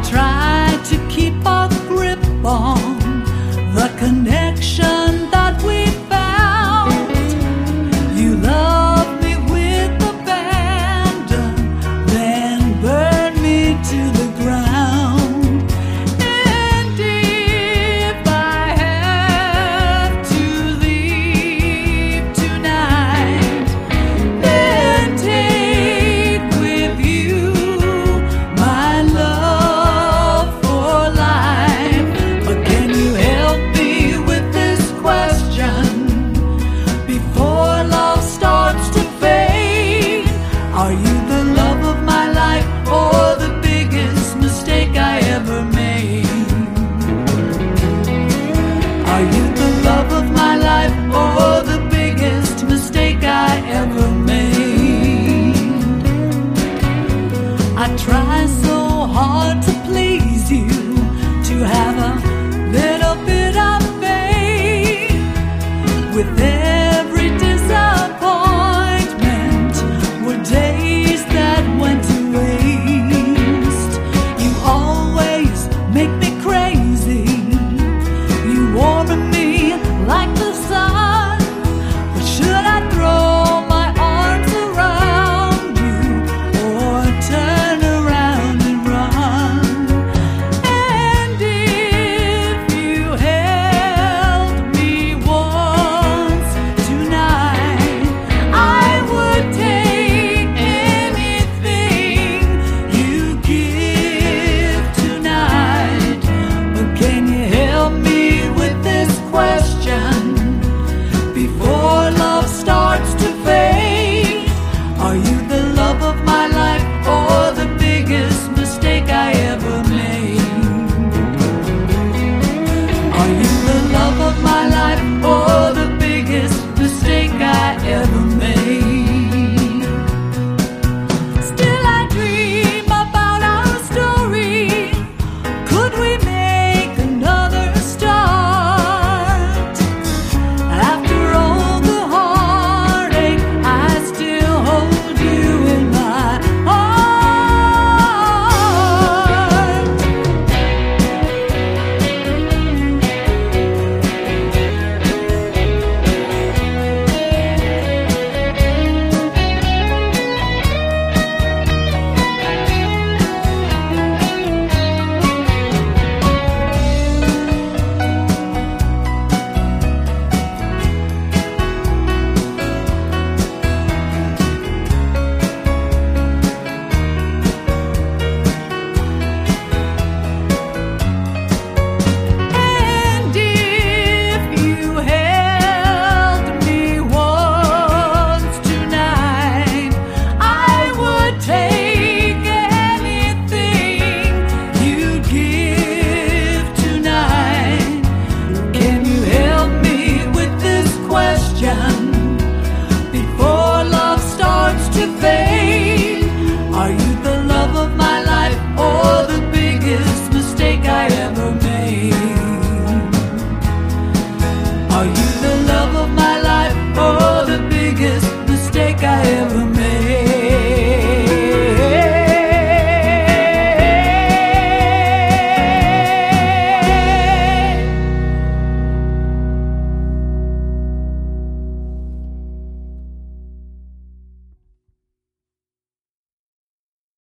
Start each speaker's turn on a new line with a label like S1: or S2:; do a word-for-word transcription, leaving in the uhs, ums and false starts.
S1: try to keep a grip on the connection that we found. You love me with abandon, then burn me to the ground. And if I have to leave tonight, then take with you my love for life. But can you help me with this question before love starts to fade? Are you the love of my life or the biggest mistake I ever made? Are you the love of my life or the biggest mistake I ever made? I try so hard to please you, to have a